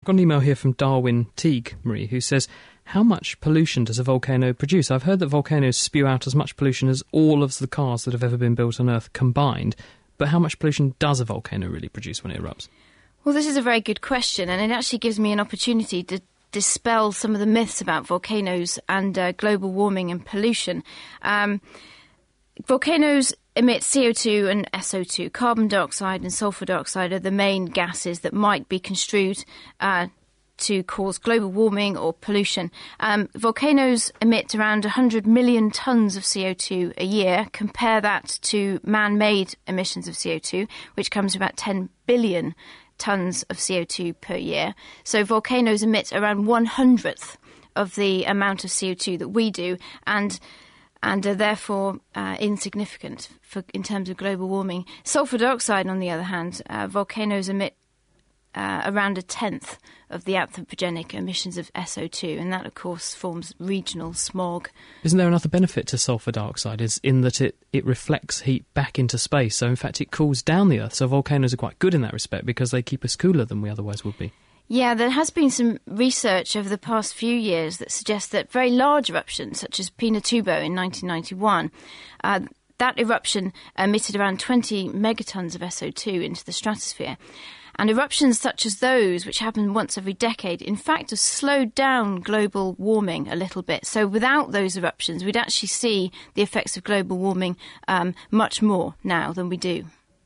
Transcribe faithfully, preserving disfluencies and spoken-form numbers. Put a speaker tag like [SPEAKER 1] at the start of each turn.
[SPEAKER 1] I've got an email here from Darwin Teague, Marie, who says, how much pollution does a volcano produce? I've heard that volcanoes spew out as much pollution as all of the cars that have ever been built on Earth combined. But how much pollution does a volcano really produce when it erupts?
[SPEAKER 2] Well, this is a very good question, and it actually gives me an opportunity to dispel some of the myths about volcanoes and uh, global warming and pollution. Um, volcanoes emit C O two and S O two. Carbon dioxide and sulfur dioxide are the main gases that might be construed uh, to cause global warming or pollution. Um, volcanoes emit around one hundred million tonnes of C O two a year. Compare that to man-made emissions of C O two, which comes to about ten billion tonnes of C O two per year. So volcanoes emit around one hundredth of the amount of C O two that we do, and and are therefore uh, insignificant for in terms of global warming. Sulfur dioxide, on the other hand, uh, volcanoes emit Uh, around a tenth of the anthropogenic emissions of S O two, and that, of course, forms regional smog.
[SPEAKER 1] Isn't there another benefit to sulfur dioxide, is in that it, it reflects heat back into space, so in fact it cools down the Earth, so volcanoes are quite good in that respect because they keep us cooler than we otherwise would be.
[SPEAKER 2] Yeah, there has been some research over the past few years that suggests that very large eruptions, such as Pinatubo in nineteen ninety-one, uh, that eruption emitted around twenty megatons of S O two into the stratosphere. And eruptions such as those, which happen once every decade, in fact have slowed down global warming a little bit. So without those eruptions, we'd actually see the effects of global warming um, much more now than we do.